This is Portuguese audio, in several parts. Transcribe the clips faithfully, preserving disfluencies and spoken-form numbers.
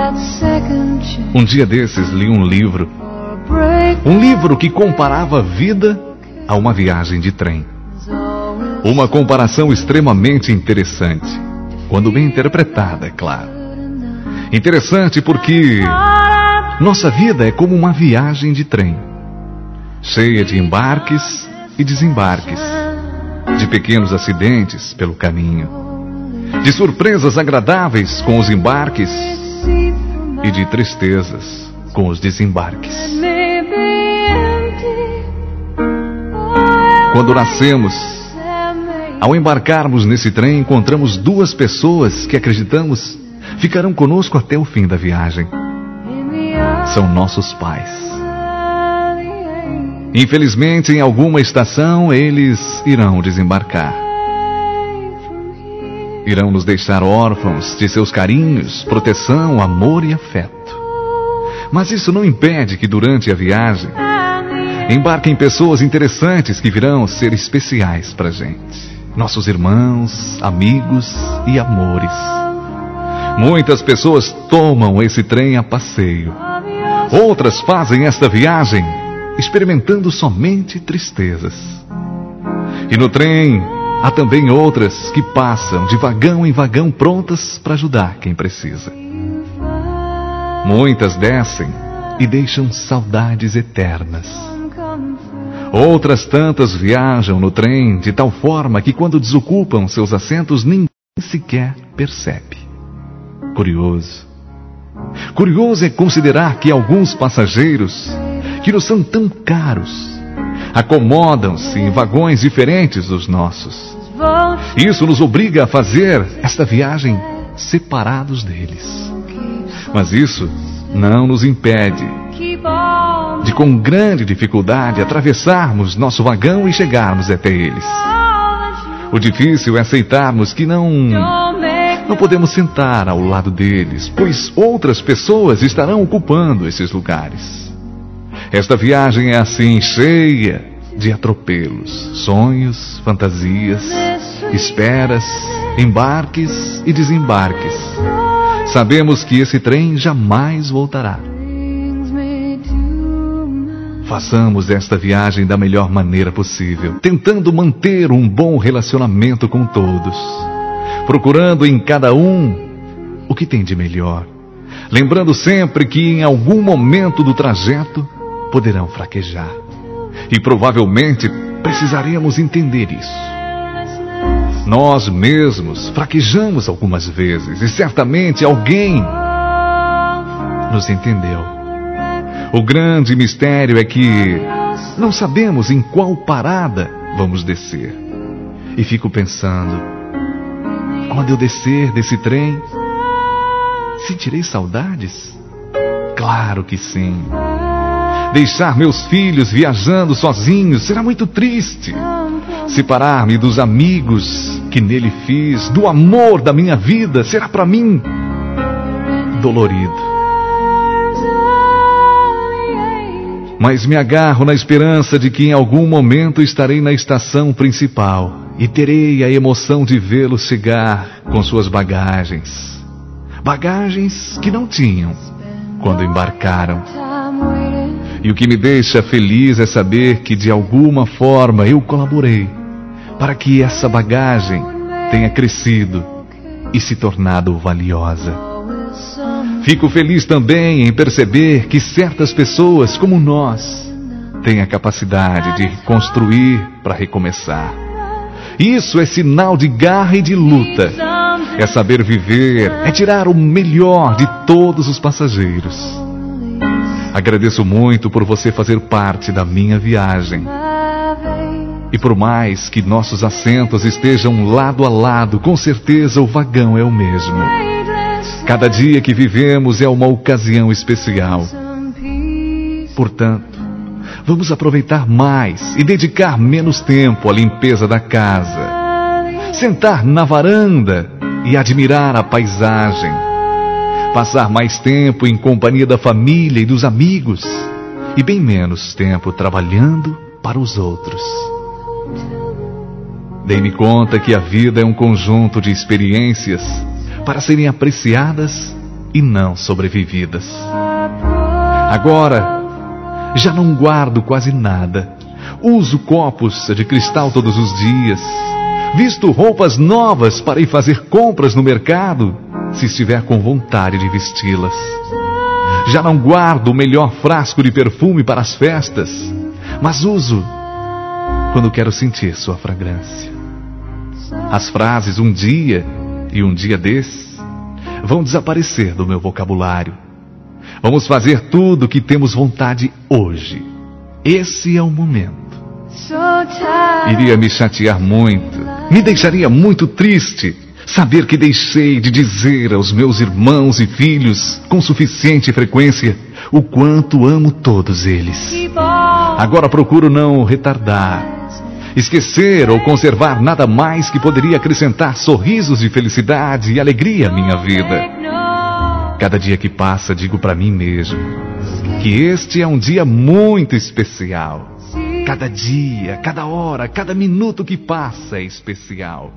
Um dia desses li um livro, um livro que comparava a vida a uma viagem de trem. Uma comparação extremamente interessante, quando bem interpretada, é claro. Interessante porque nossa vida é como uma viagem de trem, cheia de embarques e desembarques, de pequenos acidentes pelo caminho, de surpresas agradáveis com os embarques e de tristezas com os desembarques. Quando nascemos, ao embarcarmos nesse trem, encontramos duas pessoas que acreditamos ficarão conosco até o fim da viagem. São nossos pais. Infelizmente, em alguma estação, eles irão desembarcar. Irão nos deixar órfãos de seus carinhos, proteção, amor e afeto. Mas isso não impede que durante a viagem embarquem pessoas interessantes que virão ser especiais pra gente. Nossos irmãos, amigos e amores. Muitas pessoas tomam esse trem a passeio. Outras fazem esta viagem experimentando somente tristezas. E no trem há também outras que passam de vagão em vagão prontas para ajudar quem precisa. Muitas descem e deixam saudades eternas. Outras tantas viajam no trem de tal forma que quando desocupam seus assentos ninguém sequer percebe. Curioso. Curioso é considerar que alguns passageiros, que nos são tão caros, acomodam-se em vagões diferentes dos nossos. Isso nos obriga a fazer esta viagem separados deles. Mas isso não nos impede de, com grande dificuldade, atravessarmos nosso vagão e chegarmos até eles. O difícil é aceitarmos que não, não podemos sentar ao lado deles, pois outras pessoas estarão ocupando esses lugares. Esta viagem é assim, cheia de atropelos, sonhos, fantasias, esperas, embarques e desembarques. Sabemos que esse trem jamais voltará. Façamos esta viagem da melhor maneira possível, tentando manter um bom relacionamento com todos, procurando em cada um o que tem de melhor, lembrando sempre que em algum momento do trajeto poderão fraquejar, e provavelmente precisaremos entender isso. Nós mesmos fraquejamos algumas vezes, e certamente alguém nos entendeu. O grande mistério é que não sabemos em qual parada vamos descer. E fico pensando, quando eu descer desse trem, sentirei saudades? Claro que sim. Deixar meus filhos viajando sozinhos será muito triste. Separar-me dos amigos que nele fiz, do amor da minha vida, será para mim dolorido. Mas me agarro na esperança de que em algum momento estarei na estação principal e terei a emoção de vê-los chegar com suas bagagens. Bagagens que não tinham quando embarcaram. E o que me deixa feliz é saber que de alguma forma eu colaborei para que essa bagagem tenha crescido e se tornado valiosa. Fico feliz também em perceber que certas pessoas como nós têm a capacidade de construir para recomeçar. Isso é sinal de garra e de luta. É saber viver, é tirar o melhor de todos os passageiros. Agradeço muito por você fazer parte da minha viagem. E por mais que nossos assentos estejam lado a lado, com certeza o vagão é o mesmo. Cada dia que vivemos é uma ocasião especial. Portanto, vamos aproveitar mais e dedicar menos tempo à limpeza da casa. Sentar na varanda e admirar a paisagem. Passar mais tempo em companhia da família e dos amigos. E bem menos tempo trabalhando para os outros. Dei-me conta que a vida é um conjunto de experiências para serem apreciadas e não sobrevividas. Agora, já não guardo quase nada. Uso copos de cristal todos os dias. Visto roupas novas para ir fazer compras no mercado, se estiver com vontade de vesti-las. Já não guardo o melhor frasco de perfume para as festas, mas uso quando quero sentir sua fragrância. As frases um dia e um dia desses vão desaparecer do meu vocabulário. Vamos fazer tudo o que temos vontade hoje. Esse é o momento. Iria me chatear muito, me deixaria muito triste saber que deixei de dizer aos meus irmãos e filhos com suficiente frequência o quanto amo todos eles. Agora procuro não retardar, esquecer ou conservar nada mais que poderia acrescentar sorrisos de felicidade e alegria à minha vida. Cada dia que passa digo para mim mesmo que este é um dia muito especial. Cada dia, cada hora, cada minuto que passa é especial.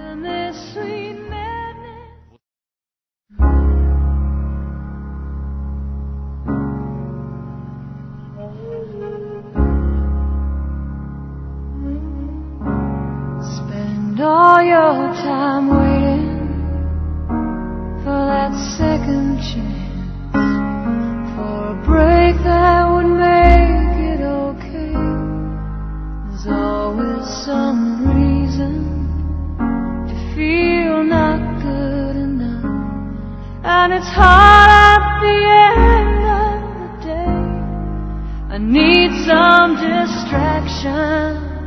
Spend all your time waiting for that second chance, for a break that would make it okay. There's always some reason to feel not good enough, and it's hard at the end of the day. I need some distraction.